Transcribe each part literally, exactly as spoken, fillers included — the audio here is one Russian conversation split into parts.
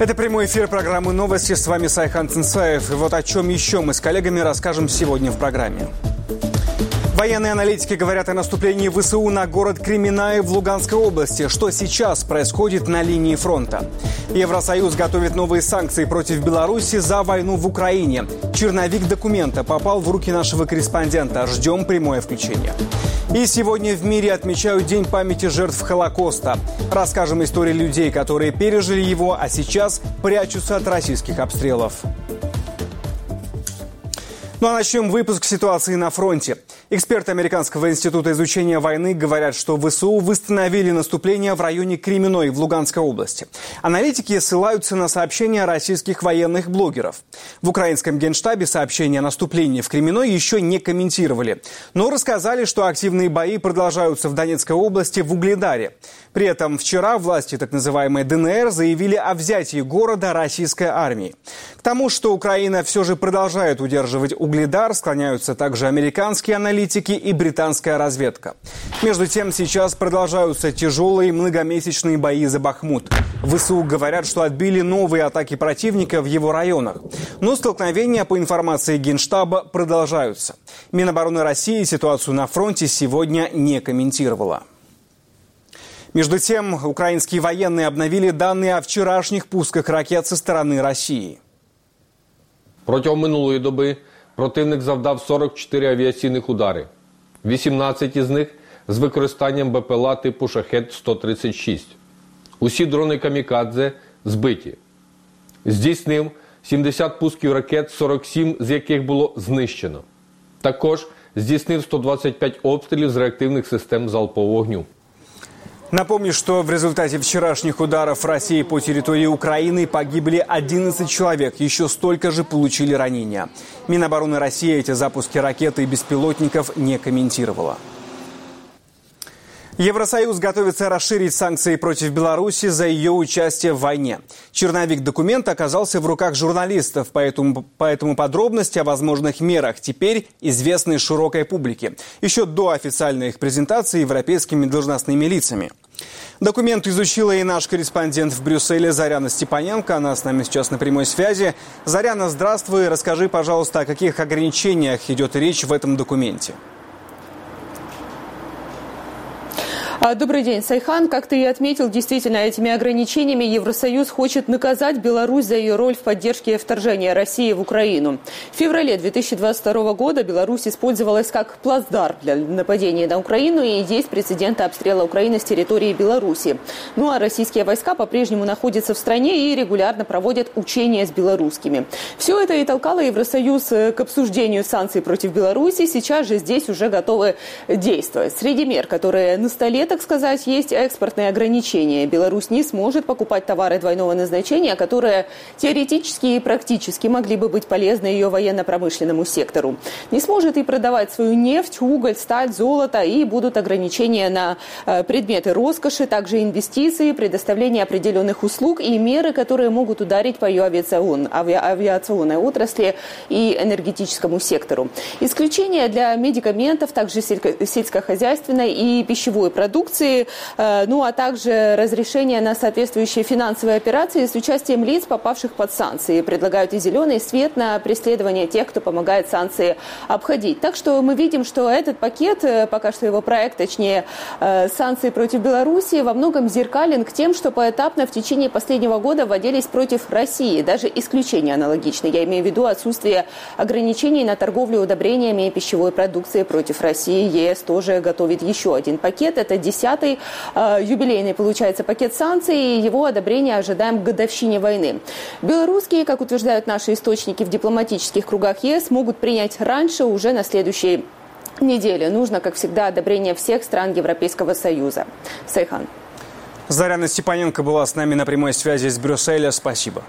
Это прямой эфир программы «Новости». С вами Сайхан Цинцаев. И вот о чем еще мы с коллегами расскажем сегодня в программе. Военные аналитики говорят о наступлении ВСУ на город Кременная в Луганской области. Что сейчас происходит на линии фронта? Евросоюз готовит новые санкции против Беларуси за войну в Украине. Черновик документа попал в руки нашего корреспондента. Ждем прямое включение. И сегодня в мире отмечают День памяти жертв Холокоста. Расскажем истории людей, которые пережили его, а сейчас прячутся от российских обстрелов. Ну а начнем выпуск ситуации на фронте. Эксперты Американского института изучения войны говорят, что ВСУ восстановили наступление в районе Кременной в Луганской области. Аналитики ссылаются на сообщения российских военных блогеров. В украинском генштабе сообщения о наступлении в Кременной еще не комментировали. Но рассказали, что активные бои продолжаются в Донецкой области в Угледаре. При этом вчера власти так называемой ДНР заявили о взятии города российской армией. К тому, что Украина все же продолжает удерживать Угледар, склоняются также американские аналитики и британская разведка. Между тем, сейчас продолжаются тяжелые многомесячные бои за Бахмут. ВСУ говорят, что отбили новые атаки противника в его районах. Но столкновения, по информации Генштаба, продолжаются. Минобороны России ситуацию на фронте сегодня не комментировала. Между тем, украинские военные обновили данные о вчорашніх пусках ракет со сторони Росії. Протягом минулої доби противник завдав сорок чотири авіаційних удари. вісімнадцять із них з використанням БПЛА типу Шахед сто тридцять шість. Усі дрони камікадзе збиті. Здійснив сімдесят пусків ракет, сорок сім з яких було знищено. Також здійснив сто двадцять п'ять обстрілів з реактивних систем залпового вогню. Напомню, что в результате вчерашних ударов России по территории Украины погибли одиннадцать человек. Еще столько же получили ранения. Минобороны России эти запуски ракет и беспилотников не комментировала. Евросоюз готовится расширить санкции против Беларуси за ее участие в войне. Черновик документа оказался в руках журналистов, поэтому, поэтому подробности о возможных мерах теперь известны широкой публике. Еще до официальной их презентации европейскими должностными лицами. Документ изучила и наш корреспондент в Брюсселе Заряна Степаненко. Она с нами сейчас на прямой связи. Заряна, здравствуй. Расскажи, пожалуйста, о каких ограничениях идет речь в этом документе. Добрый день, Сайхан. Как ты и отметил, действительно, этими ограничениями Евросоюз хочет наказать Беларусь за ее роль в поддержке вторжения России в Украину. В феврале две тысячи двадцать второго года Беларусь использовалась как плацдарм для нападения на Украину, и есть прецеденты обстрела Украины с территории Беларуси. Ну а российские войска по-прежнему находятся в стране и регулярно проводят учения с белорусскими. Все это и толкало Евросоюз к обсуждению санкций против Беларуси. Сейчас же здесь уже готовы действовать. Среди мер, которые на столе, так сказать, есть экспортные ограничения. Беларусь не сможет покупать товары двойного назначения, которые теоретически и практически могли бы быть полезны ее военно-промышленному сектору. Не сможет и продавать свою нефть, уголь, сталь, золото, и будут ограничения на предметы роскоши, также инвестиции, предоставление определенных услуг и меры, которые могут ударить по ее авиацион, ави, авиационной отрасли и энергетическому сектору. Исключения для медикаментов, также сельскохозяйственной и пищевой продукции, ну а также разрешение на соответствующие финансовые операции с участием лиц, попавших под санкции. Предлагают и зеленый свет на преследование тех, кто помогает санкции обходить. Так что мы видим, что этот пакет, пока что его проект, точнее санкции против Беларуси, во многом зеркален к тем, что поэтапно в течение последнего года вводились против России. Даже исключения аналогичны. Я имею в виду отсутствие ограничений на торговлю удобрениями и пищевой продукцией против России. ЕС тоже готовит еще один пакет. Это десятый э, юбилейный, получается, пакет санкций, и его одобрение ожидаем к годовщине войны. Белорусские, как утверждают наши источники в дипломатических кругах ЕС, могут принять раньше, уже на следующей неделе. Нужно, как всегда, одобрение всех стран Европейского Союза. Сайхан. Заряна Степаненко была с нами на прямой связи из Брюсселя. Спасибо.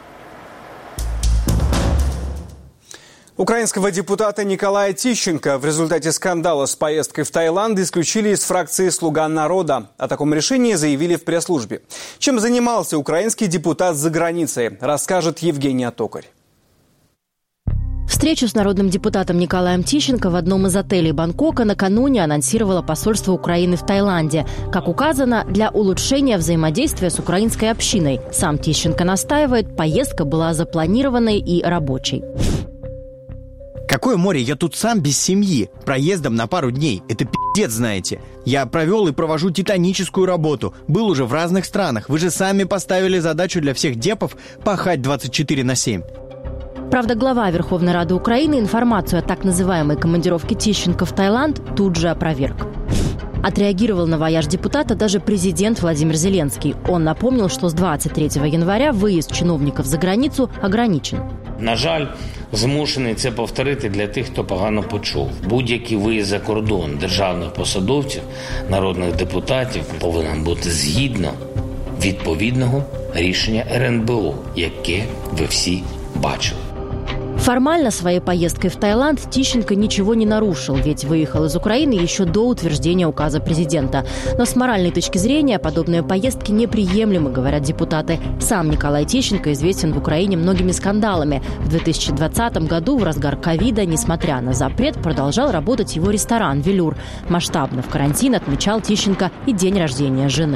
Украинского депутата Николая Тищенко в результате скандала с поездкой в Таиланд исключили из фракции «Слуга народа». О таком решении заявили в пресс-службе. Чем занимался украинский депутат за границей, расскажет Евгения Токарь. Встречу с народным депутатом Николаем Тищенко в одном из отелей Бангкока накануне анонсировало посольство Украины в Таиланде. Как указано, для улучшения взаимодействия с украинской общиной. Сам Тищенко настаивает, поездка была запланированной и рабочей. Какое море? Я тут сам без семьи. Проездом на пару дней. Это пиздец, знаете. Я провел и провожу титаническую работу. Был уже в разных странах. Вы же сами поставили задачу для всех депов пахать двадцать четыре на семь. Правда, глава Верховной Рады Украины информацию о так называемой командировке Тищенко в Таиланд тут же опроверг. Отреагировал на вояж депутата даже президент Владимир Зеленский. Он напомнил, что с двадцать третьего января выезд чиновников за границу ограничен. На жаль, змушений це повторити для тих, хто погано почув. Будь-який виїзд за кордон державних посадовців, народних депутатів повинен бути згідно відповідного рішення ер ен бе о, яке ви всі бачили. Формально своей поездкой в Таиланд Тищенко ничего не нарушил, ведь выехал из Украины еще до утверждения указа президента. Но с моральной точки зрения подобные поездки неприемлемы, говорят депутаты. Сам Николай Тищенко известен в Украине многими скандалами. В две тысячи двадцатом году, в разгар ковида, несмотря на запрет, продолжал работать его ресторан «Велюр». Масштабно в карантин отмечал Тищенко и день рождения жены.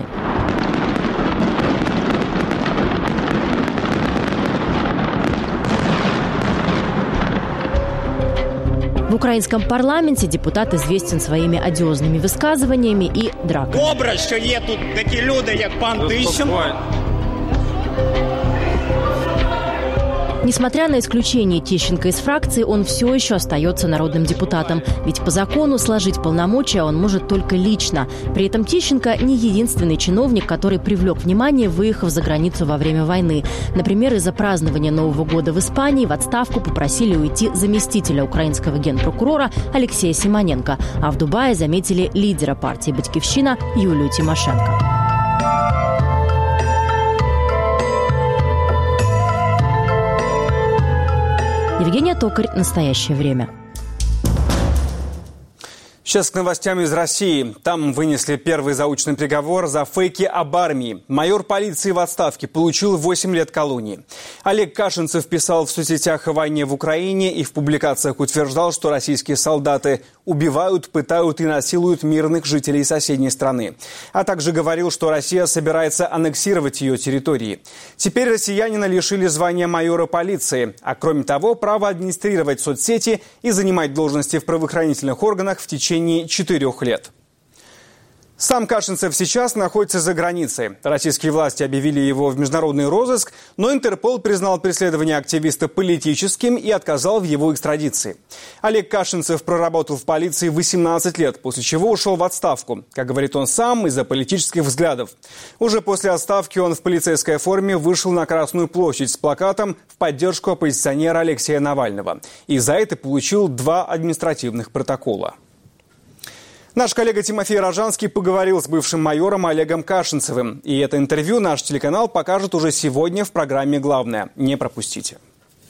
В украинском парламенте депутат известен своими одиозными высказываниями и драками. Добре, що є тут такі люди, як пан Тищенко. Несмотря на исключение Тищенко из фракции, он все еще остается народным депутатом. Ведь по закону сложить полномочия он может только лично. При этом Тищенко не единственный чиновник, который привлек внимание, выехав за границу во время войны. Например, из-за празднования Нового года в Испании в отставку попросили уйти заместителя украинского генпрокурора Алексея Симоненко. А в Дубае заметили лидера партии «Батькивщина» Юлию Тимошенко. Евгения Токарь. Настоящее время. Сейчас к новостям из России. Там вынесли первый заочный приговор за фейки об армии. Майор полиции в отставке получил восемь лет колонии. Олег Кашинцев писал в соцсетях о войне в Украине и в публикациях утверждал, что российские солдаты убивают, пытают и насилуют мирных жителей соседней страны. А также говорил, что Россия собирается аннексировать ее территории. Теперь россиянина лишили звания майора полиции. А кроме того, права администрировать соцсети и занимать должности в правоохранительных органах в течение четырех лет. Сам Кашинцев сейчас находится за границей. Российские власти объявили его в международный розыск, но Интерпол признал преследование активиста политическим и отказал в его экстрадиции. Олег Кашинцев проработал в полиции восемнадцать лет, после чего ушел в отставку. Как говорит он сам, из-за политических взглядов. Уже после отставки он в полицейской форме вышел на Красную площадь с плакатом в поддержку оппозиционера Алексея Навального. И за это получил два административных протокола. Наш коллега Тимофей Рожанский поговорил с бывшим майором Олегом Кашинцевым. И это интервью наш телеканал покажет уже сегодня в программе «Главное». Не пропустите.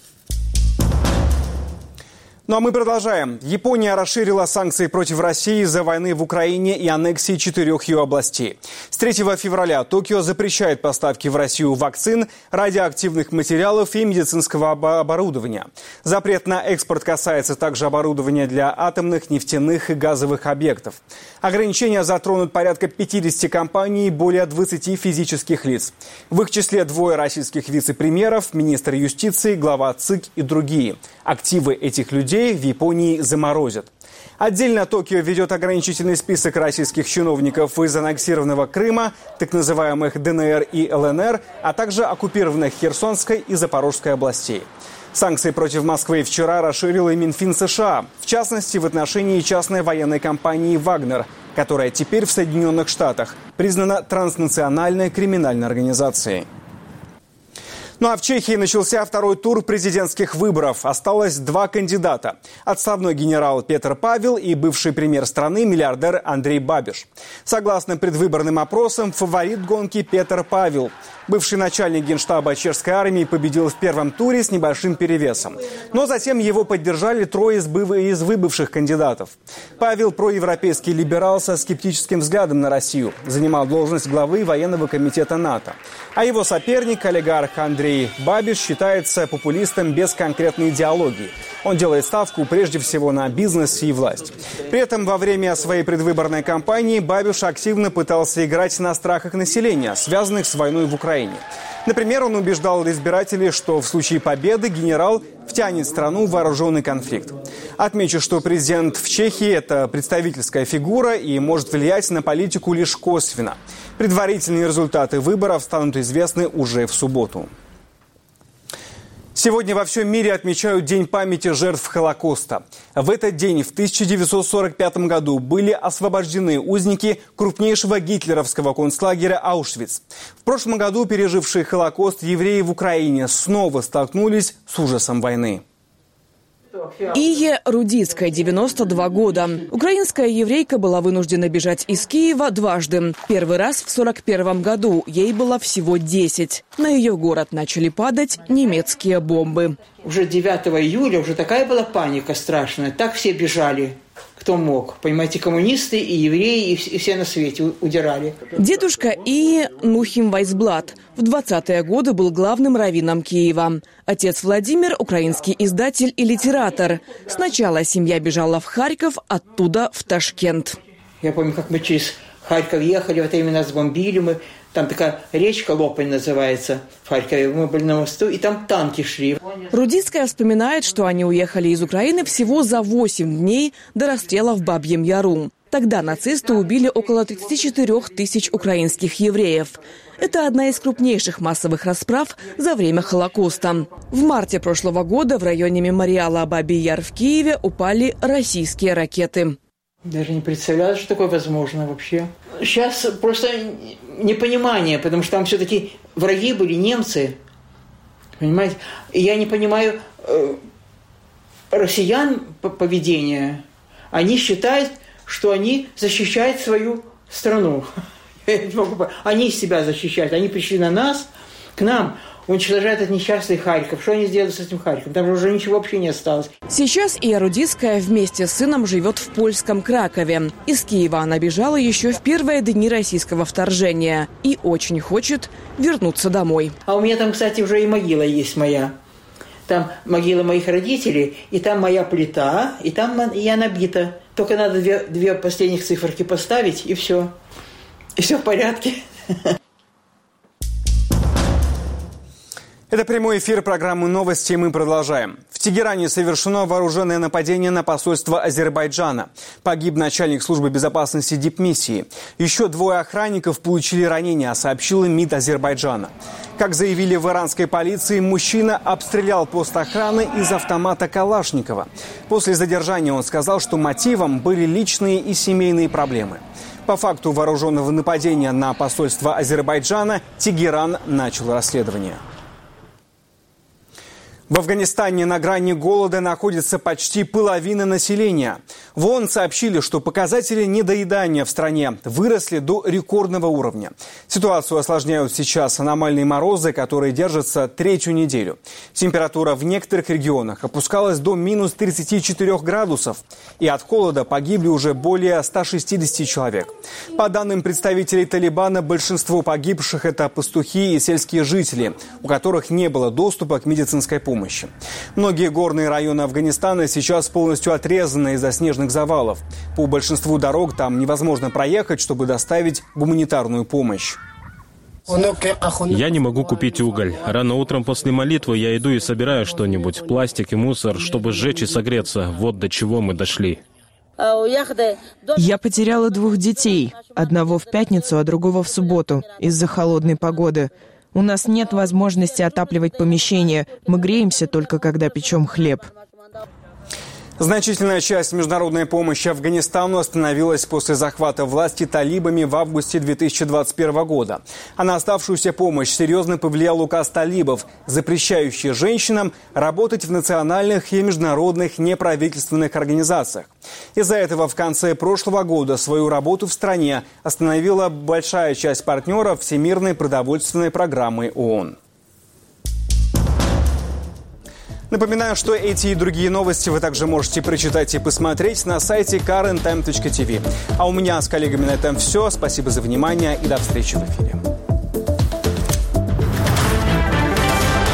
Ну а мы продолжаем. Япония расширила санкции против России из-за войны в Украине и аннексии четырех ее областей. С третьего февраля Токио запрещает поставки в Россию вакцин, радиоактивных материалов и медицинского оборудования. Запрет на экспорт касается также оборудования для атомных, нефтяных и газовых объектов. Ограничения затронут порядка пятидесяти компаний и более двадцати физических лиц. В их числе двое российских вице-премьеров, министр юстиции, глава ЦИК и другие. Активы этих людей в Японии заморозят. Отдельно Токио ведет ограничительный список российских чиновников из аннексированного Крыма, так называемых Дэ Эн Эр и Эл Эн Эр, а также оккупированных Херсонской и Запорожской областей. Санкции против Москвы вчера расширил и Минфин США, в частности в отношении частной военной компании «Вагнер», которая теперь в Соединенных Штатах признана транснациональной криминальной организацией. Ну а в Чехии начался второй тур президентских выборов. Осталось два кандидата. Отставной генерал Петр Павел и бывший премьер страны миллиардер Андрей Бабиш. Согласно предвыборным опросам, фаворит гонки Петр Павел. Бывший начальник генштаба чешской армии победил в первом туре с небольшим перевесом. Но затем его поддержали трое из выбывших кандидатов. Павел – проевропейский либерал со скептическим взглядом на Россию. Занимал должность главы военного комитета НАТО. А его соперник, олигарх Андрей Андрей Бабиш считается популистом без конкретной идеологии. Он делает ставку прежде всего на бизнес и власть. При этом во время своей предвыборной кампании Бабиш активно пытался играть на страхах населения, связанных с войной в Украине. Например, он убеждал избирателей, что в случае победы генерал втянет страну в вооруженный конфликт. Отмечу, что президент в Чехии – это представительская фигура и может влиять на политику лишь косвенно. Предварительные результаты выборов станут известны уже в субботу. Сегодня во всем мире отмечают День памяти жертв Холокоста. В этот день в тысяча девятьсот сорок пятом году были освобождены узники крупнейшего гитлеровского концлагеря Аушвиц. В прошлом году пережившие Холокост евреи в Украине снова столкнулись с ужасом войны. Ие Рудицкая, девяносто два года. Украинская еврейка была вынуждена бежать из Киева дважды. Первый раз в сорок первом году, ей было всего десять. На ее город начали падать немецкие бомбы. Уже девятого июля уже такая была паника страшная. Так все бежали, кто мог. Понимаете, коммунисты и евреи, и все на свете удирали. Дедушка Ии Нухим Вайсблат в двадцатые годы был главным раввином Киева. Отец Владимир – украинский издатель и литератор. Сначала семья бежала в Харьков, оттуда в Ташкент. Я помню, как мы через Харьков ехали, в это время нас бомбили. Мы, там такая речка Лопань называется в Харькове. Мы были на мосту, и там танки шли. Рудицкая вспоминает, что они уехали из Украины всего за восемь дней до расстрела в Бабьем Яру. Тогда нацисты убили около тридцати четырёх тысяч украинских евреев. Это одна из крупнейших массовых расправ за время Холокоста. В марте прошлого года в районе мемориала Бабий Яр в Киеве упали российские ракеты. Даже не представляю, что такое возможно вообще. Сейчас просто непонимание, потому что там все-таки враги были немцы. Понимаете? И я не понимаю э, россиян поведения. Они считают, что они защищают свою страну. Они себя защищают. Они пришли на нас, к нам, уничтожают этот несчастный Харьков. Что они сделали с этим Харьковом? Там уже ничего вообще не осталось. Сейчас Ия Рудицкая вместе с сыном живет в польском Кракове. Из Киева она бежала еще в первые дни российского вторжения и очень хочет вернуться домой. А у меня там, кстати, уже и могила есть моя. Там могила моих родителей, и там моя плита, и там я набита. Только надо две, две последних циферки поставить, и все. И все в порядке. Это прямой эфир программы «Новости», мы продолжаем. В Тегеране совершено вооруженное нападение на посольство Азербайджана. Погиб начальник службы безопасности дипмиссии. Еще двое охранников получили ранения, сообщил МИД Азербайджана. Как заявили в иранской полиции, мужчина обстрелял пост охраны из автомата Калашникова. После задержания он сказал, что мотивом были личные и семейные проблемы. По факту вооруженного нападения на посольство Азербайджана Тегеран начал расследование. В Афганистане на грани голода находится почти половина населения. В ООН сообщили, что показатели недоедания в стране выросли до рекордного уровня. Ситуацию осложняют сейчас аномальные морозы, которые держатся третью неделю. Температура в некоторых регионах опускалась до минус тридцати четырёх градусов. И от холода погибли уже более ста шестидесяти человек. По данным представителей Талибана, большинство погибших – это пастухи и сельские жители, у которых не было доступа к медицинской помощи. Помощи. Многие горные районы Афганистана сейчас полностью отрезаны из-за снежных завалов. По большинству дорог там невозможно проехать, чтобы доставить гуманитарную помощь. Я не могу купить уголь. Рано утром после молитвы я иду и собираю что-нибудь, пластик и мусор, чтобы сжечь и согреться. Вот до чего мы дошли. Я потеряла двух детей. Одного в пятницу, а другого в субботу из-за холодной погоды. У нас нет возможности отапливать помещение. Мы греемся только, когда печем хлеб. Значительная часть международной помощи Афганистану остановилась после захвата власти талибами в августе две тысячи двадцать первого года. А на оставшуюся помощь серьезно повлиял указ талибов, запрещающий женщинам работать в национальных и международных неправительственных организациях. Из-за этого в конце прошлого года свою работу в стране остановила большая часть партнеров Всемирной продовольственной программы ООН. Напоминаю, что эти и другие новости вы также можете прочитать и посмотреть на сайте карен тайм точка ти ви. А у меня с коллегами на этом все. Спасибо за внимание и до встречи в эфире.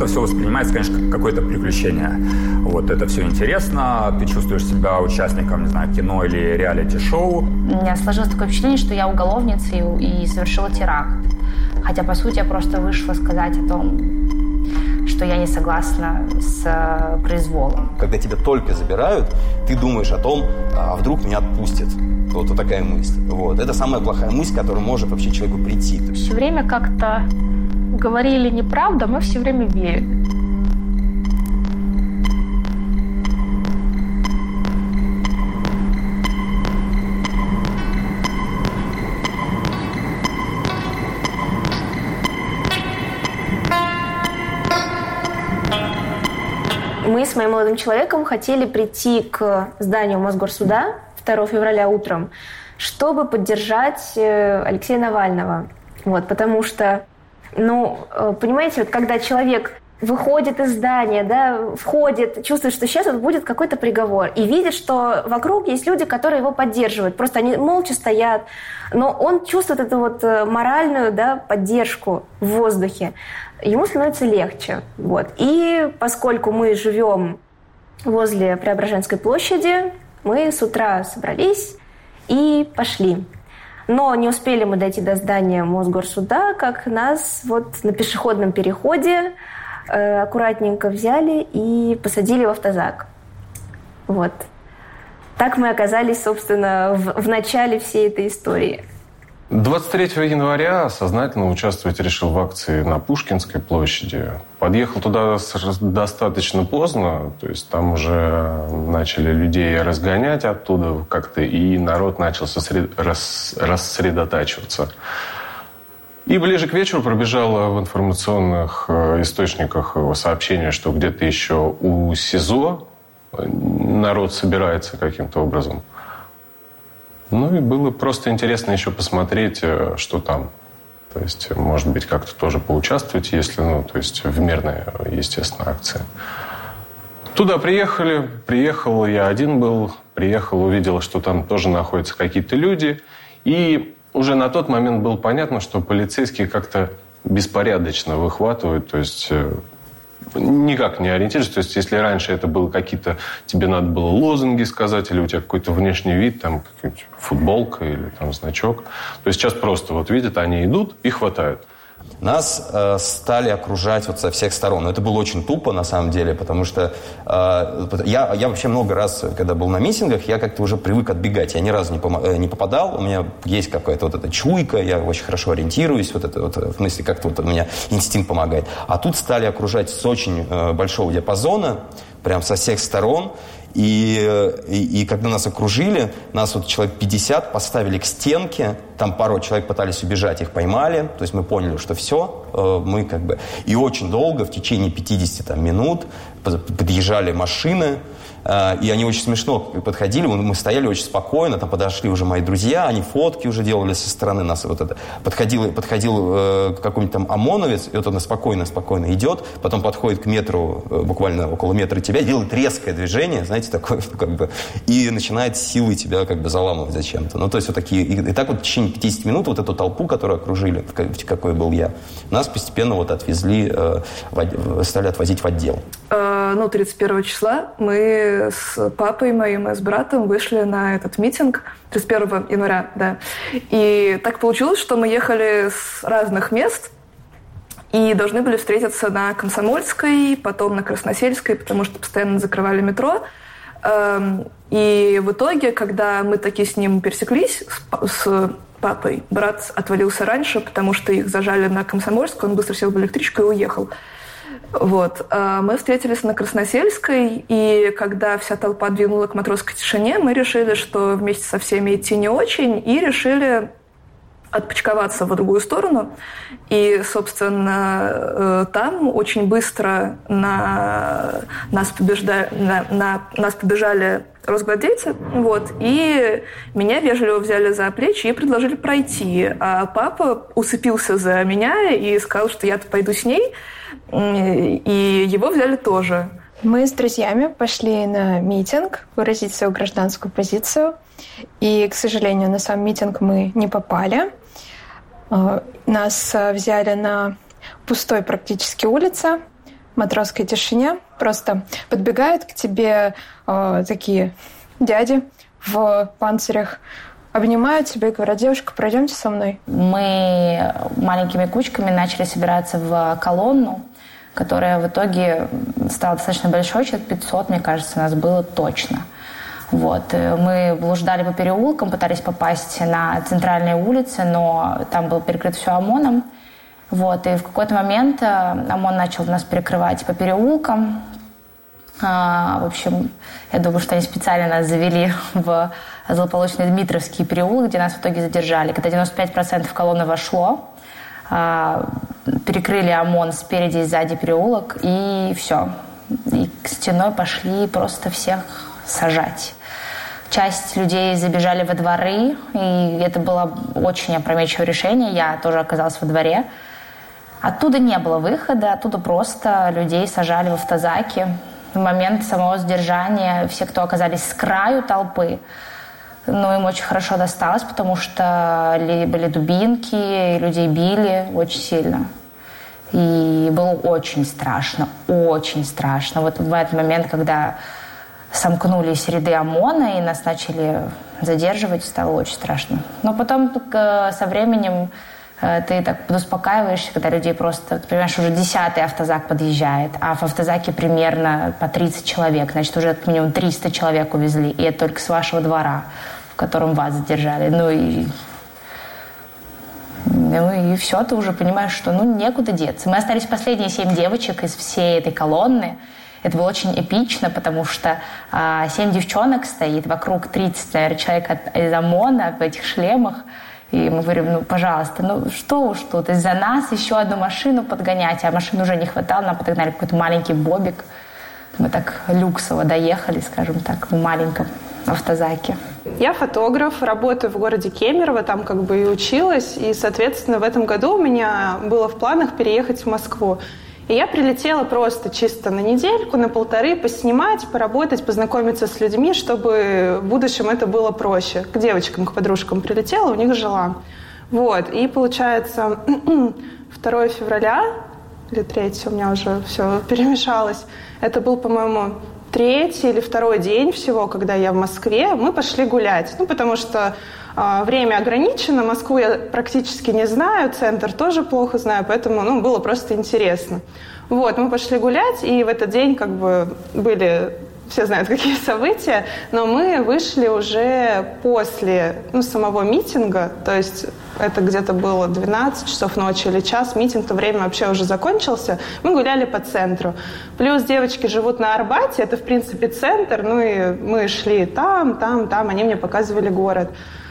это все воспринимается, конечно, как какое-то приключение. Вот это все интересно, ты чувствуешь себя участником, не знаю, кино или реалити-шоу. У меня сложилось такое впечатление, что я уголовница и, и совершила теракт. Хотя, по сути, я просто вышла сказать о том, что я не согласна с произволом. Когда тебя только забирают, ты думаешь о том, а вдруг меня отпустят. Вот, вот такая мысль. Вот. Это самая плохая мысль, которая может вообще человеку прийти. Все время как-то говорили неправду, мы все время верили. Мы с моим молодым человеком хотели прийти к зданию Мосгорсуда второго февраля утром, чтобы поддержать Алексея Навального. Вот, потому что, ну, понимаете, вот когда человек выходит из здания, да, входит, чувствует, что сейчас вот будет какой-то приговор, и видит, что вокруг есть люди, которые его поддерживают. Просто они молча стоят, но он чувствует эту вот моральную, да, поддержку в воздухе. Ему становится легче. Вот. И поскольку мы живем возле Преображенской площади, мы с утра собрались и пошли. Но не успели мы дойти до здания Мосгорсуда, как нас вот на пешеходном переходе э, аккуратненько взяли и посадили в автозак. Вот. Так мы оказались, собственно, в, в начале всей этой истории. двадцать третьего января сознательно участвовать решил в акции на Пушкинской площади. Подъехал туда достаточно поздно, то есть там уже начали людей разгонять оттуда как-то, и народ начал сосред... рас... рассредотачиваться. И ближе к вечеру пробежало в информационных источниках сообщение, что где-то еще у СИЗО народ собирается каким-то образом. Ну и было просто интересно еще посмотреть, что там. То есть, может быть, как-то тоже поучаствовать, если, ну, то есть в мирной, естественно, акции. Туда приехали, приехал, я один был, приехал, увидел, что там тоже находятся какие-то люди. И уже на тот момент было понятно, что полицейские как-то беспорядочно выхватывают, то есть никак не ориентируешься. То есть, если раньше это было какие-то... Тебе надо было лозунги сказать, или у тебя какой-то внешний вид, там, какая-нибудь футболка или там значок, то есть сейчас просто вот видят, они идут и хватают. Нас э, стали окружать вот со всех сторон. Но это было очень тупо, на самом деле, потому что э, я, я вообще много раз, когда был на митингах, я как-то уже привык отбегать. Я ни разу не, пом- не попадал. У меня есть какая-то вот эта чуйка, я очень хорошо ориентируюсь. Вот это вот, в смысле, как-то вот у меня инстинкт помогает. А тут стали окружать с очень э, большого диапазона, прям со всех сторон. И, и, и когда нас окружили, нас вот человек пятьдесят поставили к стенке, там пару человек пытались убежать, их поймали, то есть мы поняли, что все, мы как бы... И очень долго, в течение пятьдесят там, минут, подъезжали машины, и они очень смешно подходили, мы стояли очень спокойно, там подошли уже мои друзья, они фотки уже делали со стороны нас, вот это. Подходил, подходил э, какой-нибудь там ОМОНовец, и вот он спокойно-спокойно идет, потом подходит к метру, э, буквально около метра тебя, делает резкое движение, знаете, такое, как бы, и начинает силой тебя как бы заламывать зачем-то. Ну, то есть вот такие, и, и так вот в течение пятидесяти минут вот эту толпу, которую окружили, какой был я, нас постепенно вот отвезли, э, в, стали отвозить в отдел. Ну, тридцать первого числа мы с папой моим и с братом вышли на этот митинг тридцать первого января, да. И так получилось, что мы ехали с разных мест и должны были встретиться на Комсомольской, потом на Красносельской, потому что постоянно закрывали метро. И в итоге, когда мы таки с ним пересеклись, с папой, брат отвалился раньше, потому что их зажали на Комсомольской, он быстро сел в электричку и уехал. Вот. Мы встретились на Красносельской, и когда вся толпа двинула к Матросской тишине, мы решили, что вместе со всеми идти не очень, и решили отпочковаться в другую сторону. И, собственно, там очень быстро на нас, побежда... на... На... нас побежали росгвардейцы, вот, и меня вежливо взяли за плечи и предложили пройти. А папа уцепился за меня и сказал, что я-то пойду с ней, и его взяли тоже. Мы с друзьями пошли на митинг выразить свою гражданскую позицию, и, к сожалению, на сам митинг мы не попали. Нас взяли на пустой практически улице, матросской тишине просто подбегают к тебе э, такие дяди в панцирях, обнимают тебя и говорят: девушка, пройдемте со мной. Мы маленькими кучками начали собираться в колонну, которая в итоге стала достаточно большой, человек пятьсот, мне кажется, нас было точно. Вот. Мы блуждали по переулкам, пытались попасть на центральные улицы, но там было перекрыто все ОМОНом. Вот. И в какой-то момент ОМОН начал нас перекрывать по переулкам. А, в общем, я думаю, что они специально нас завели в злополучный Дмитровский переулок, где нас в итоге задержали. Когда девяносто пять процентов колонны вошло, а, перекрыли ОМОН спереди и сзади переулок, и все. И к стеной пошли просто всех сажать. Часть людей забежали во дворы, и это было очень опрометчивое решение. Я тоже оказалась во дворе. Оттуда не было выхода, оттуда просто людей сажали в автозаки. В момент самого задержания все, кто оказались с краю толпы, ну, им очень хорошо досталось, потому что были дубинки, людей били очень сильно. И было очень страшно, очень страшно. Вот в этот момент, когда сомкнулись ряды ОМОНа и нас начали задерживать, стало очень страшно. Но потом со временем ты так успокаиваешься, когда людей просто, ты понимаешь, уже десятый автозак подъезжает, а в автозаке примерно по тридцать человек, значит, уже как минимум триста человек увезли, и это только с вашего двора, в котором вас задержали. Ну и, ну и все, ты уже понимаешь, что ну некуда деться. Мы остались последние семь девочек из всей этой колонны. Это было очень эпично, потому что а, семь девчонок стоит, вокруг тридцать, наверное, человек от, из ОМОНа в этих шлемах. И мы говорим: ну, пожалуйста, ну что уж тут, из-за нас еще одну машину подгонять, а машин уже не хватало, нам подогнали какой-то маленький бобик. Мы так люксово доехали, скажем так, в маленьком автозаке. Я фотограф, работаю в городе Кемерово, там как бы и училась, и, соответственно, в этом году у меня было в планах переехать в Москву. И я прилетела просто чисто на недельку, на полторы, поснимать, поработать, познакомиться с людьми, чтобы в будущем это было проще. К девочкам, к подружкам прилетела, у них жила. Вот. И получается, второго февраля, или третьего, у меня уже все перемешалось, это был, по-моему, третий или второй день всего, когда я в Москве, мы пошли гулять. Ну, потому что э, время ограничено, Москву я практически не знаю, центр тоже плохо знаю, поэтому, ну, было просто интересно. Вот, мы пошли гулять, и в этот день, как бы, были, все знают, какие события, но мы вышли уже после, ну, самого митинга, то есть это где-то было двенадцать часов ночи или час, митинг в то время вообще уже закончился, мы гуляли по центру. Плюс девочки живут на Арбате, это, в принципе, центр, ну и мы шли там, там, там, они мне показывали город.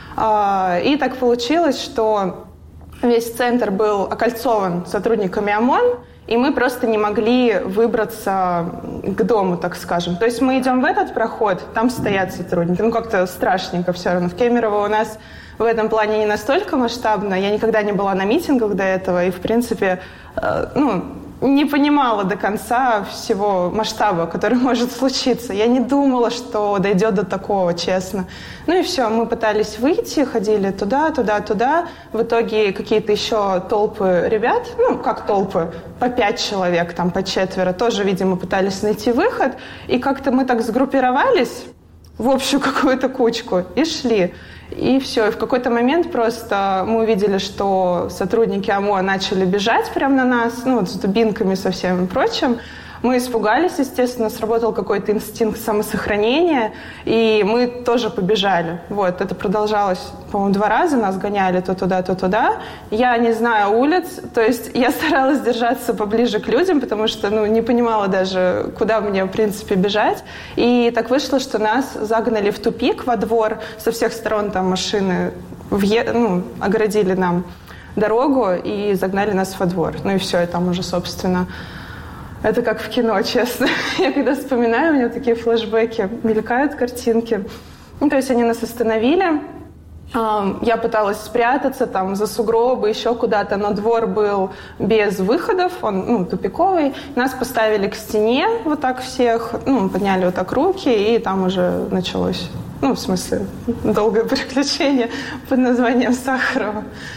И так получилось, что весь центр был окольцован сотрудниками ОМОН, и мы просто не могли выбраться к дому, так скажем. То есть мы идем в этот проход, там стоят сотрудники. Ну, как-то страшненько все равно. В Кемерово у нас в этом плане не настолько масштабно. Я никогда не была на митингах до этого. И, в принципе, э, ну, не понимала до конца всего масштаба, который может случиться. Я не думала, что дойдет до такого, честно. Ну и все, мы пытались выйти, ходили туда, туда, туда. В итоге какие-то еще толпы ребят, ну, как толпы, по пять человек, там, по четверо, тоже, видимо, пытались найти выход. И как-то мы так сгруппировались в общую какую-то кучку и шли. И все, и в какой-то момент просто мы увидели, что сотрудники ОМОНа начали бежать прямо на нас, ну, вот с дубинками, со всем прочим. Мы испугались, естественно, сработал какой-то инстинкт самосохранения, и мы тоже побежали. Вот, это продолжалось, по-моему, два раза, нас гоняли то туда, то туда. Я не знаю улиц, то есть я старалась держаться поближе к людям, потому что, ну, не понимала даже, куда мне, в принципе, бежать. И так вышло, что нас загнали в тупик, во двор, со всех сторон там машины въе... ну, огородили нам дорогу и загнали нас во двор. Ну и все, и там уже, собственно... Это как в кино, честно. Я когда вспоминаю, у меня такие флешбеки, мелькают картинки. Ну, то есть они нас остановили. Я пыталась спрятаться там за сугробы, еще куда-то, но двор был без выходов, он, ну, тупиковый. Нас поставили к стене вот так всех, ну, подняли вот так руки, и там уже началось, ну, в смысле, долгое приключение под названием Сахарова.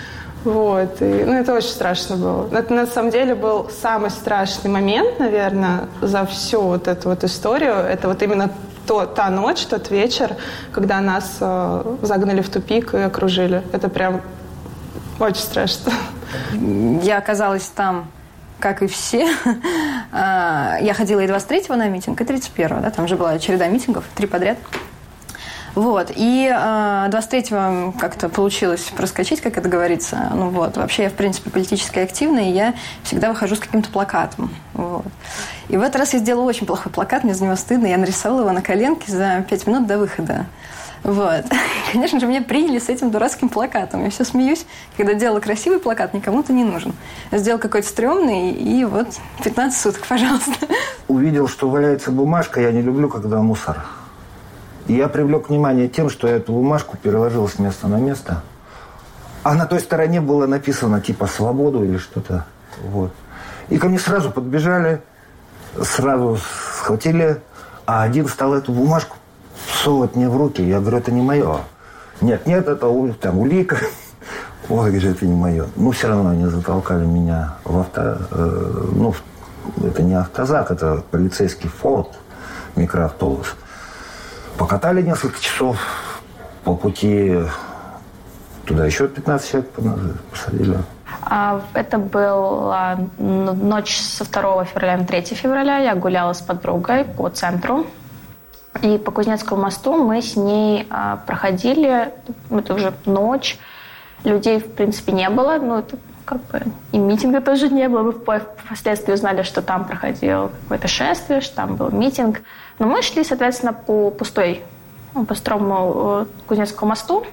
Вот. И, ну, это очень страшно было. Это, на самом деле, был самый страшный момент, наверное, за всю вот эту вот историю. Это вот именно то, та ночь, тот вечер, когда нас э, загнали в тупик и окружили. Это прям очень страшно. Я оказалась там, как и все. Я ходила и двадцать третьего на митинг, и тридцать первого. Да? Там же была череда митингов, три подряд. Вот. И э, двадцать третьего как-то получилось проскочить, как это говорится. Ну вот. Вообще я, в принципе, политически активная, и я всегда выхожу с каким-то плакатом. Вот. И в этот раз я сделала очень плохой плакат, мне за него стыдно. Я нарисовала его на коленке за пять минут до выхода. Вот. И, конечно же, меня приняли с этим дурацким плакатом. Я все смеюсь. Когда делала красивый плакат, никому-то не нужен. Я сделала какой-то стрёмный, и вот пятнадцать суток, пожалуйста. Увидел, что валяется бумажка, я не люблю, когда мусор. И я привлек внимание тем, что я эту бумажку переложил с места на место. А на той стороне было написано типа «свободу» или что-то. Вот. И ко мне сразу подбежали, сразу схватили, а один стал эту бумажку всовывать мне в руки. Я говорю, это не мое. Нет, нет, это там улика. Ой, говорю, это не мое. Ну, все равно они затолкали меня в авто... Э, ну, это не автозак, это полицейский Форд, микроавтобус. Покатали несколько часов, по пути туда еще пятнадцать человек посадили. Это была ночь со второго февраля на третье февраля. Я гуляла с подругой по центру. И по Кузнецкому мосту мы с ней проходили, это уже ночь. Людей, в принципе, не было. Ну, это как бы и митинга тоже не было. Мы впоследствии узнали, что там проходило какое-то шествие, что там был митинг. Но мы шли, соответственно, по пустой, пустрому Кузнецкому мосту.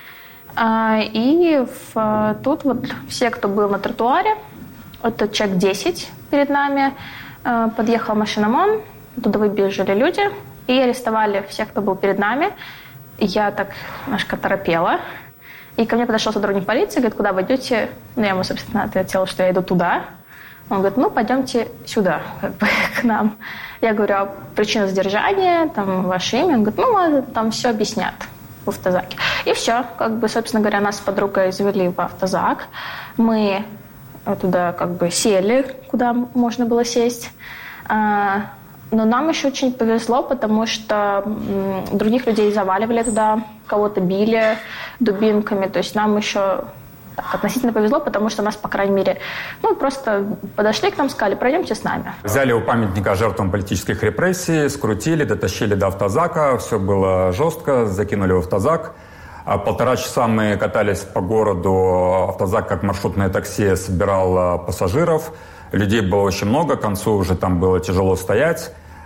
И в, тут вот все, кто был на тротуаре, это человек десять перед нами, подъехала машина МОН, туда выбежали люди и арестовали всех, кто был перед нами. Я так немножко торопела. И ко мне подошел сотрудник полиции, говорит, куда вы идете? Ну, я ему, собственно, ответила, что я иду туда. Он говорит, ну, пойдемте сюда, как бы, к нам. Я говорю, а причина задержания, там, ваше имя? Он говорит, ну, там все объяснят в автозаке. И все, как бы, собственно говоря, нас с подругой завели в автозак. Мы туда, как бы, сели, куда можно было сесть. Но нам еще очень повезло, потому что других людей заваливали туда, кого-то били дубинками. То есть нам еще так, относительно повезло, потому что нас, по крайней мере, ну, просто подошли к нам, сказали, пройдемте с нами. Взяли у памятника жертвам политических репрессий, скрутили, дотащили до автозака. Все было жестко, закинули в автозак. Полтора часа мы катались по городу. Автозак, как маршрутное такси, собирал пассажиров. Людей было очень много, к концу уже там было тяжело стоять.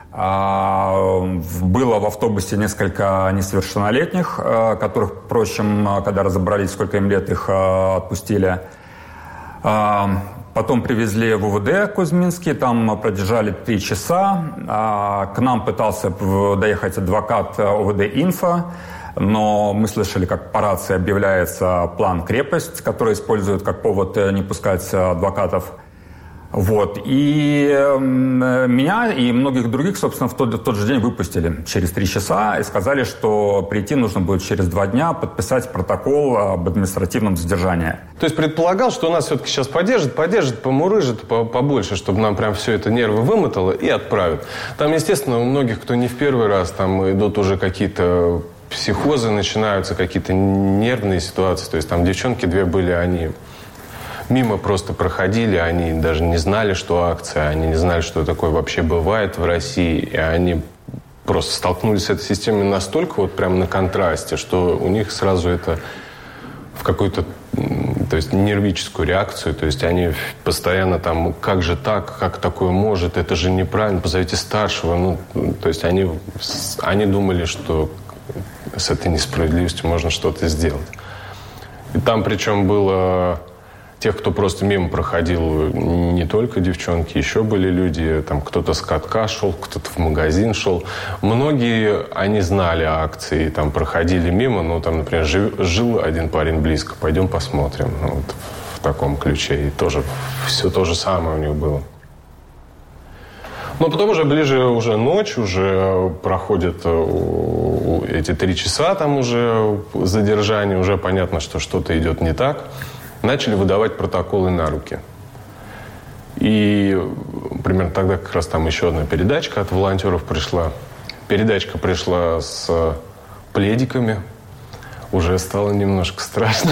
Было в автобусе несколько несовершеннолетних, которых, впрочем, когда разобрались, сколько им лет, их отпустили. Потом привезли в УВД Кузьминский, там продержали три часа. К нам пытался доехать адвокат УВД «Инфо», но мы слышали, как по рации объявляется план «Крепость», который используют как повод не пускать адвокатов. Вот. И э, меня и многих других, собственно, в тот, в тот же день выпустили через три часа и сказали, что прийти нужно будет через два дня, подписать протокол об административном задержании. То есть предполагал, что у нас все-таки сейчас поддержит, поддержит, помурыжит побольше, чтобы нам прям все это нервы вымотало и отправят. Там, естественно, у многих, кто не в первый раз, там идут уже какие-то психозы, начинаются какие-то нервные ситуации. То есть там девчонки две были, они... мимо просто проходили, они даже не знали, что акция, они не знали, что такое вообще бывает в России, и они просто столкнулись с этой системой настолько вот прям на контрасте, что у них сразу это в какую-то, то есть, нервическую реакцию, то есть они постоянно там, как же так, как такое может, это же неправильно, позовите старшего, ну, то есть они, они думали, что с этой несправедливостью можно что-то сделать. И там причем было... Тех, кто просто мимо проходил, не только девчонки, еще были люди, там кто-то с катка шел, кто-то в магазин шел. Многие, они знали акции, там проходили мимо, ну там, например, жил, жил один парень близко, пойдем посмотрим. Ну, вот в таком ключе. И тоже все то же самое у них было. Но потом уже ближе уже ночь, уже проходят эти три часа там уже задержания, уже понятно, что что-то идет не так. начали выдавать протоколы на руки. И примерно тогда как раз там еще одна передачка от волонтеров пришла. Передачка пришла с пледиками. Уже стало немножко страшно.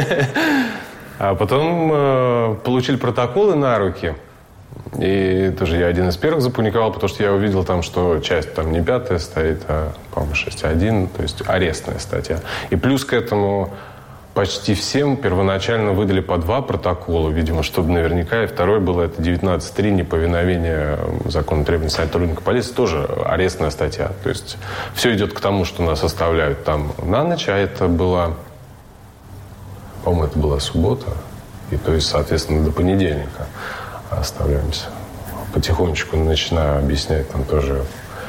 А потом э, получили протоколы на руки. И тоже я один из первых запаниковал, потому что я увидел там, что часть там не пятая стоит, а, по-моему, шесть один, то есть арестная статья. И плюс к этому почти всем первоначально выдали по два протокола, видимо, чтобы наверняка. И второй был это девятнадцать три, неповиновение закону требований сотрудника полиции, тоже арестная статья. То есть все идет к тому, что нас оставляют там на ночь, а это была, по-моему, это была суббота, и то есть, соответственно, до понедельника оставляемся. Потихонечку начинаю объяснять там тоже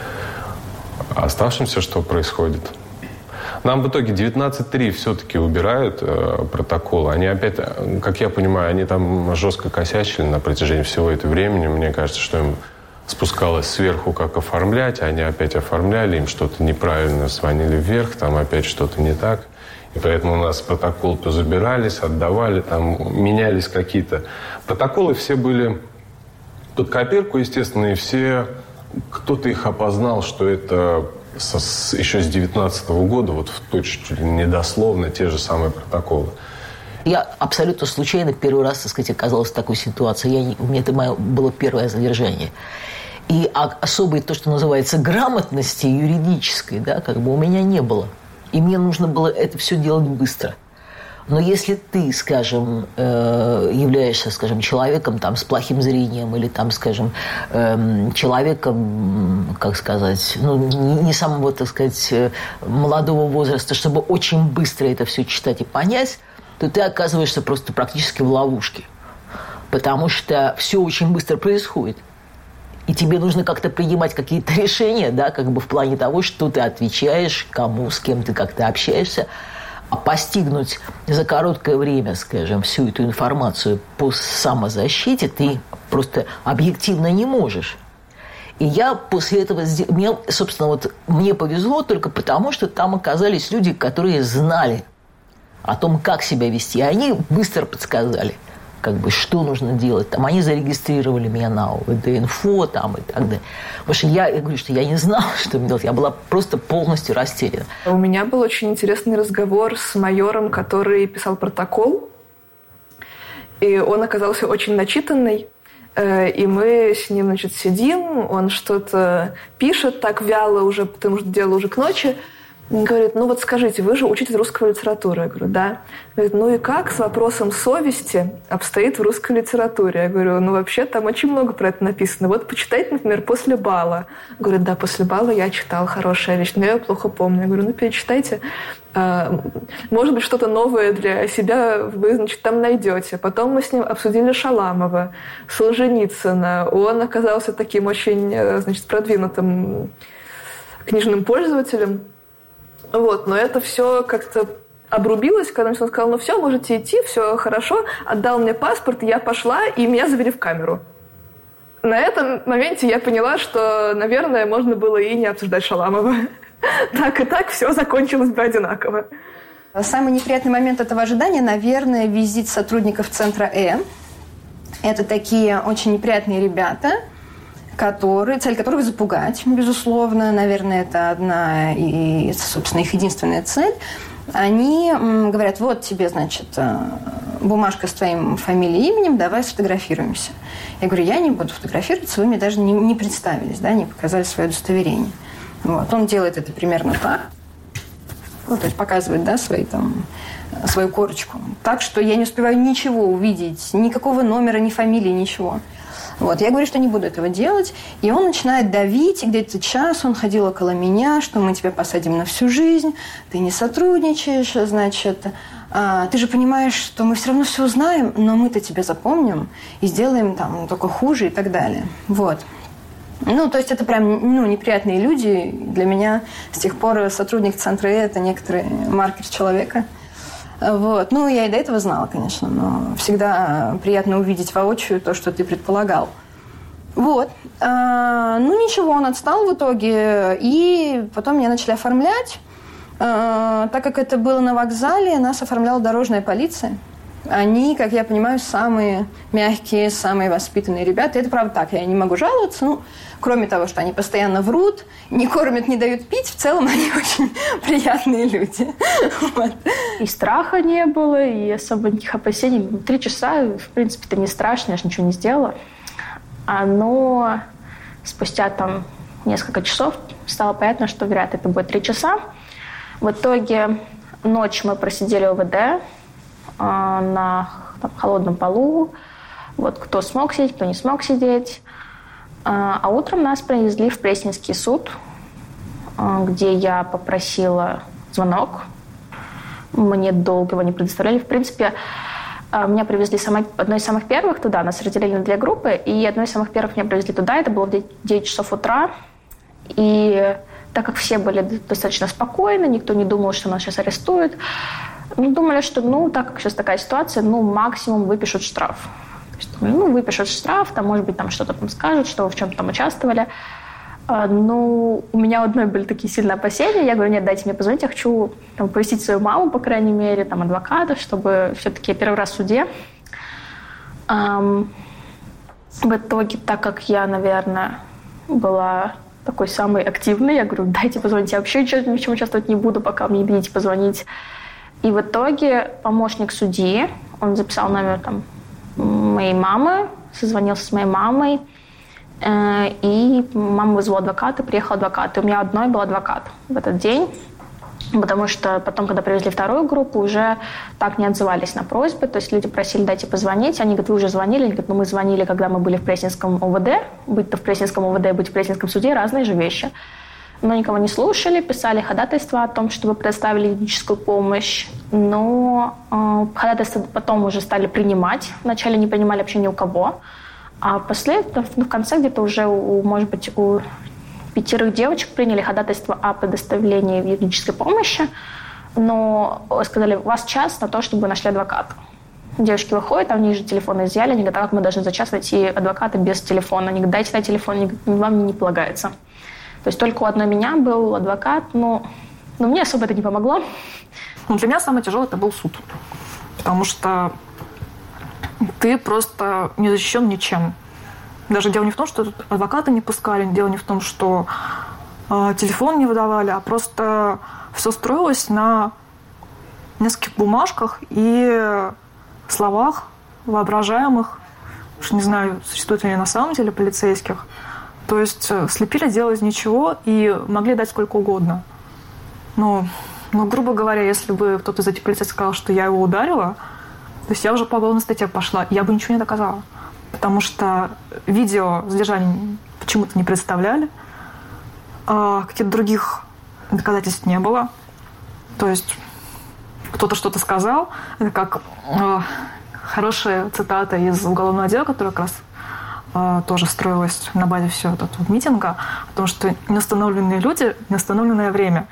оставшимся, что происходит. Нам в итоге девятнадцать три все-таки убирают э, протоколы. Они опять, как я понимаю, они там жестко косячили на протяжении всего этого времени. Мне кажется, что им спускалось сверху, как оформлять. Они опять оформляли, им что-то неправильно звонили вверх, там опять что-то не так. И поэтому у нас протоколы то забирались, отдавали, там менялись какие-то. Протоколы все были под копирку, естественно, и все, кто-то их опознал, что это со, с, еще с девятнадцатого года, вот в точно недословно те же самые протоколы. Я абсолютно случайно первый раз, так сказать, оказалась в такой ситуации. Я, у меня это мое было первое задержание. И особой, то, что называется, грамотности юридической, да, как бы у меня не было. И мне нужно было это все делать быстро. Но если ты, скажем, являешься, скажем, человеком там, с плохим зрением или, там, скажем, человеком, как сказать, ну, не самого, так сказать, молодого возраста, чтобы очень быстро это все читать и понять, то ты оказываешься просто практически в ловушке. Потому что все очень быстро происходит. И тебе нужно как-то принимать какие-то решения, да, как бы в плане того, что ты отвечаешь, кому, с кем ты как-то общаешься. А постигнуть за короткое время, скажем, всю эту информацию по самозащите ты просто объективно не можешь. И я после этого... Мне, собственно, вот мне повезло только потому, что там оказались люди, которые знали о том, как себя вести. И они быстро подсказали, как бы, что нужно делать. Там они зарегистрировали меня на ОВД-инфо там, и так далее. Потому что я, я говорю, что я не знала, что мне делать. Я была просто полностью растеряна. У меня был очень интересный разговор с майором, который писал протокол. И он оказался очень начитанный. И мы с ним, значит, сидим, он что-то пишет так вяло уже, потому что дело уже к ночи. Он говорит, ну вот скажите, вы же учитель русского литературы. Я говорю, да. Говорит, ну и как с вопросом совести обстоит в русской литературе? Я говорю, ну вообще там очень много про это написано. Вот почитайте, например, «После бала». Говорит, да, «После бала» я читал, хорошая вещь, но я ее плохо помню. Я говорю, ну перечитайте. Может быть, что-то новое для себя вы, значит, там найдете. Потом мы с ним обсудили Шаламова, Солженицына. Он оказался таким очень, значит, продвинутым книжным пользователем. Вот, но это все как-то обрубилось, когда он сказал, ну все, можете идти, все хорошо, отдал мне паспорт, я пошла, и меня завели в камеру. На этом моменте я поняла, что, наверное, можно было и не обсуждать Шаламова. Так и так все закончилось бы одинаково. Самый неприятный момент этого ожидания, наверное, визит сотрудников центра Э. Это такие очень неприятные ребята, которые, цель которых запугать, безусловно. Наверное, это одна и, собственно, их единственная цель. Они говорят, вот тебе, значит, бумажка с твоим фамилией и именем, давай сфотографируемся. Я говорю, я не буду фотографироваться, вы мне даже не, не представились, да, не показали свое удостоверение. Вот. Он делает это примерно так. Ну, то есть показывает, да, свои, там, свою корочку. Так что я не успеваю ничего увидеть, никакого номера, ни фамилии, ничего. Вот, я говорю, что не буду этого делать. И он начинает давить, и где-то час он ходил около меня, что мы тебя посадим на всю жизнь, ты не сотрудничаешь, значит, а, ты же понимаешь, что мы все равно все узнаем, но мы-то тебя запомним и сделаем там только хуже и так далее. Вот. Ну, то есть это прям, ну, неприятные люди. Для меня с тех пор сотрудник центра Э – это некоторый маркер человека. Вот. Ну, я и до этого знала, конечно, но всегда приятно увидеть воочию то, что ты предполагал. Вот. А, ну, ничего, он отстал в итоге, и потом меня начали оформлять. А, так как это было на вокзале, нас оформляла дорожная полиция. Они, как я понимаю, самые мягкие, самые воспитанные ребята. Это правда так, я не могу жаловаться. Ну, кроме того, что они постоянно врут, не кормят, не дают пить, в целом они очень приятные люди. Вот. И страха не было, и особо никаких опасений. Три часа, в принципе, это не страшно, я же ничего не сделала. Но спустя там несколько часов стало понятно, что вряд ли это будет три часа. В итоге ночь мы просидели в ОВД э, на там, холодном полу. Вот кто смог сидеть, кто не смог сидеть. Э, а утром нас привезли в Пресненский суд, э, где я попросила звонок. Мне долго его не предоставляли. В принципе, э, меня привезли самой, одной из самых первых туда. Нас разделили на две группы. И одной из самых первых меня привезли туда. Это было в девять часов утра. И так как все были достаточно спокойны, никто не думал, что нас сейчас арестуют, ну, думали, что, ну, так как сейчас такая ситуация, ну, максимум выпишут штраф. То есть, ну, выпишут штраф, там, может быть, там что-то там скажут, что вы в чем-то там участвовали. А, ну, у меня у одной были такие сильные опасения. Я говорю, нет, дайте мне позвонить, я хочу там, оповестить свою маму, по крайней мере, там, адвоката, чтобы все-таки я первый раз в суде. А, в итоге, так как я, наверное, была такой самый активный, я говорю, дайте позвонить, я вообще ни в чем участвовать не буду, пока мне не дадите позвонить. И в итоге помощник судьи, он записал номер там, моей мамы, созвонился с моей мамой, э, и мама вызвала адвоката, приехал адвокат. И у меня одной был адвокат в этот день, потому что потом, когда привезли вторую группу, уже так не отзывались на просьбы, то есть люди просили, дайте позвонить, они говорят, вы уже звонили? Они говорят, ну мы звонили, когда мы были в Пресненском ОВД, быть-то в Пресненском ОВД, быть в Пресненском суде, разные же вещи. Но никого не слушали, писали ходатайство о том, чтобы предоставили юридическую помощь, но э, ходатайство потом уже стали принимать, вначале не принимали вообще ни у кого, а после, ну, в конце где-то уже, у, может быть, у пятерых девочек приняли ходатайство о предоставлении юридической помощи, но сказали, у вас час на то, чтобы вы нашли адвоката. Девочки выходят, там у них же телефоны изъяли, они говорят, а как мы должны за час найти адвоката без телефона? Они говорят, дайте на телефон, они говорят, вам не полагается. То есть только у одной меня был адвокат, но, но мне особо это не помогло. Ну, для меня самое тяжелое это был суд, потому что ты просто не защищен ничем. Даже дело не в том, что тут адвоката не пускали, дело не в том, что э, телефон не выдавали, а просто все строилось на нескольких бумажках и словах воображаемых, уж не знаю, существуют ли они на самом деле полицейских. То есть э, слепили дело из ничего и могли дать сколько угодно. Но, но, грубо говоря, если бы кто-то из этих полицейских сказал, что я его ударила, то есть я уже по уголовной статье пошла, я бы ничего не доказала. Потому что видео задержания почему-то не представляли, а каких-то других доказательств не было. То есть кто-то что-то сказал, это как э, хорошая цитата из уголовного дела, которая как раз э, тоже строилась на базе всего этого митинга, о том, что неустановленные люди, неустановленное время.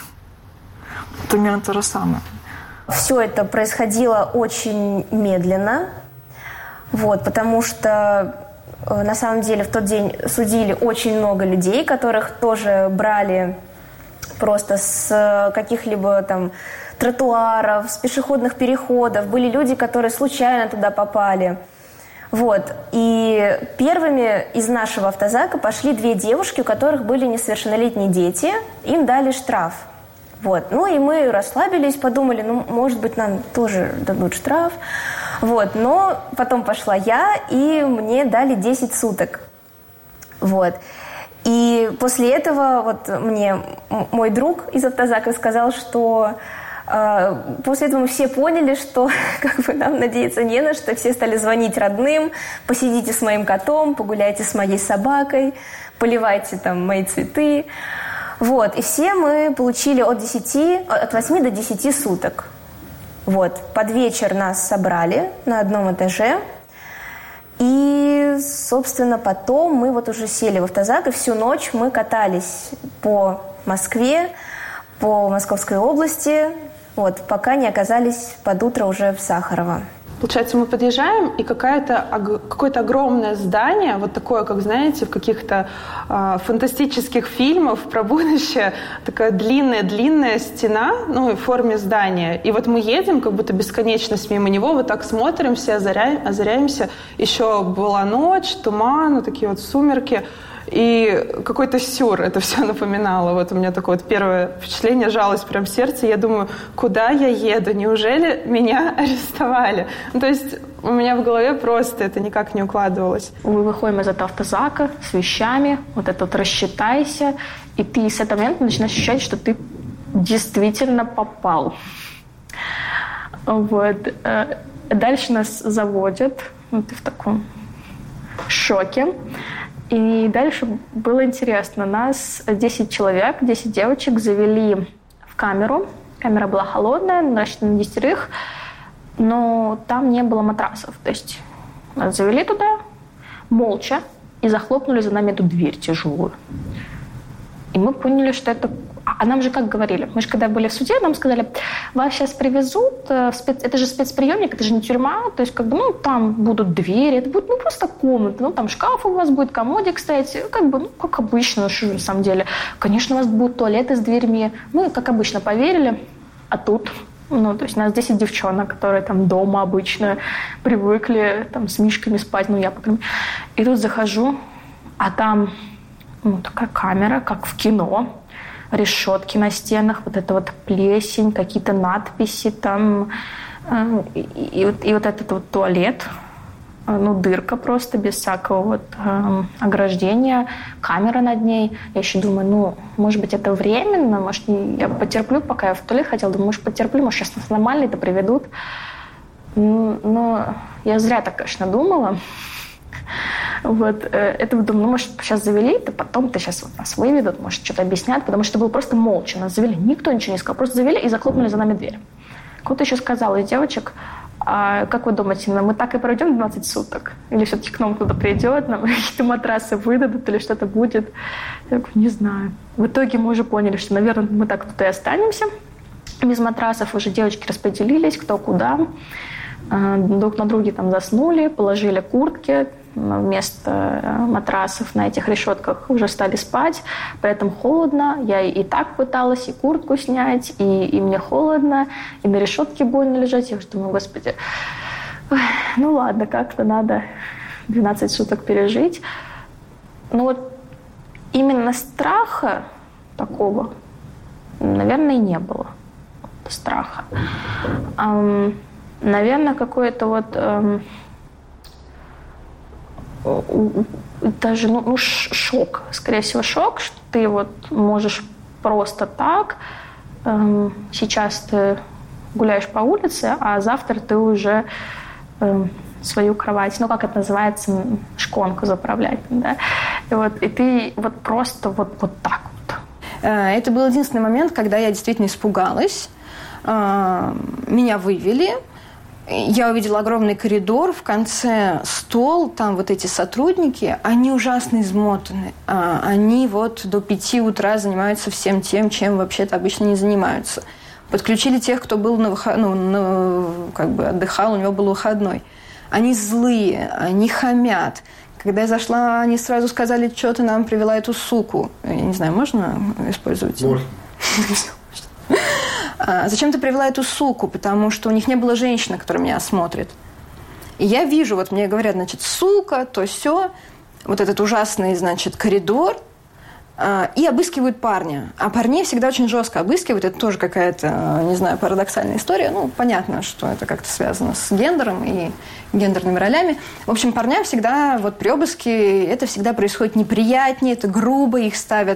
Это примерно то же самое. Все это происходило очень медленно. Вот, потому что э, на самом деле в тот день судили очень много людей, которых тоже брали просто с каких-либо там тротуаров, с пешеходных переходов. Были люди, которые случайно туда попали. Вот. И первыми из нашего автозака пошли две девушки, у которых были несовершеннолетние дети. Им дали штраф. Вот. Ну и мы расслабились, подумали, ну, может быть, нам тоже дадут штраф. Вот. Но потом пошла я, и мне дали десять суток. Вот. И после этого вот мне мой друг из автозака сказал, что э, после этого мы все поняли, что как бы нам надеяться не на что. Все стали звонить родным, посидите с моим котом, погуляйте с моей собакой, поливайте там мои цветы. Вот, и все мы получили от десяти, от восьми до десяти суток. Вот, под вечер нас собрали на одном этаже. И, собственно, потом мы вот уже сели в автозак, и всю ночь мы катались по Москве, по Московской области, вот, пока не оказались под утро уже в Сахарово. Получается, мы подъезжаем, и какая-то, какое-то огромное здание, вот такое, как, знаете, в каких-то э, фантастических фильмах про будущее, такая длинная-длинная стена, ну, в форме здания. И вот мы едем, как будто бесконечность мимо него, вот так смотрим, все озаряем, озаряемся. Еще была ночь, туман, вот такие вот сумерки. И какой-то сюр это все напоминало. Вот у меня такое вот первое впечатление, жалость прям в сердце. Я думаю, куда я еду? Неужели меня арестовали? Ну, то есть у меня в голове просто это никак не укладывалось. Мы выходим из этого автозака с вещами, вот это вот рассчитайся, и ты с этого момента начинаешь ощущать, что ты действительно попал. Вот. Дальше нас заводят, ну, ты в таком шоке. И дальше было интересно. Нас десять человек, десять девочек завели в камеру. Камера была холодная, рассчитана на десятерых, но там не было матрасов. То есть нас завели туда молча и захлопнули за нами эту дверь тяжелую. И мы поняли, что это... А нам же как говорили? Мы же когда были в суде, нам сказали, вас сейчас привезут, в спец... это же спецприемник, это же не тюрьма, то есть как бы, ну, там будут двери, это будет, ну, просто комната, ну, там шкаф у вас будет, комодик, кстати, как бы, ну, как обычно, что на самом деле. Конечно, у вас будут туалеты с дверьми. Мы, как обычно, поверили, а тут... Ну, то есть у нас десять девчонок, которые там дома обычно привыкли там с мишками спать, ну, я, по крайней мере. И тут захожу, а там, ну, такая камера, как в кино, решетки на стенах, вот это вот плесень, какие-то надписи там, э, и, и, вот, и вот этот вот туалет, э, ну, дырка просто, без всякого вот э, ограждения, камера над ней. Я еще думаю, ну, может быть, это временно, может, не, я потерплю, пока я в туалет хотела, думаю, может, потерплю, может, сейчас нас нормально это приведут. Но я зря так, конечно, думала. Вот, это думаю, ну, может, сейчас завели, то потом-то сейчас вот нас выведут, может, что-то объяснят, потому что это было просто молча. Нас завели, никто ничего не сказал, просто завели и захлопнули за нами дверь. Кто-то еще сказал из девочек, а как вы думаете, мы так и проведем двенадцать суток? Или все-таки к нам кто-то придет, нам какие-то матрасы выдадут или что-то будет? Я говорю, не знаю. В итоге мы уже поняли, что, наверное, мы так тут и останемся. Без матрасов уже девочки распределились, кто куда. Друг на друге там заснули, положили куртки, вместо матрасов на этих решетках уже стали спать, поэтому холодно. Я и так пыталась и куртку снять, и, и мне холодно, и на решетке больно лежать. Я уже думаю, господи, ой, ну ладно, как-то надо двенадцать суток пережить. Но вот именно страха такого, наверное, и не было. Страха. Эм, наверное, какое-то вот... Эм, даже ну, ну, шок, скорее всего, шок, что ты вот можешь просто так, эм, сейчас ты гуляешь по улице, а завтра ты уже эм, свою кровать, ну, как это называется, шконку заправлять, да, и вот, и ты вот просто вот, вот так вот. Это был единственный момент, когда я действительно испугалась, меня вывели. Я увидела огромный коридор, в конце стол, там вот эти сотрудники, они ужасно измотаны. Они вот до пяти утра занимаются всем тем, чем вообще-то обычно не занимаются. Подключили тех, кто был на выход... ну, на... как бы отдыхал, у него был выходной. Они злые, они хамят. Когда я зашла, они сразу сказали, что ты нам привела эту суку. Я не знаю, можно использовать? Можно. Зачем ты привела эту суку? Потому что у них не было женщины, которая меня осмотрит. И я вижу, вот мне говорят, значит, сука, то сё, вот этот ужасный, значит, коридор, и обыскивают парня. А парней всегда очень жестко обыскивают. Это тоже какая-то, не знаю, парадоксальная история. Ну, понятно, что это как-то связано с гендером и гендерными ролями. В общем, парням всегда вот при обыске это всегда происходит неприятнее, это грубо, их ставят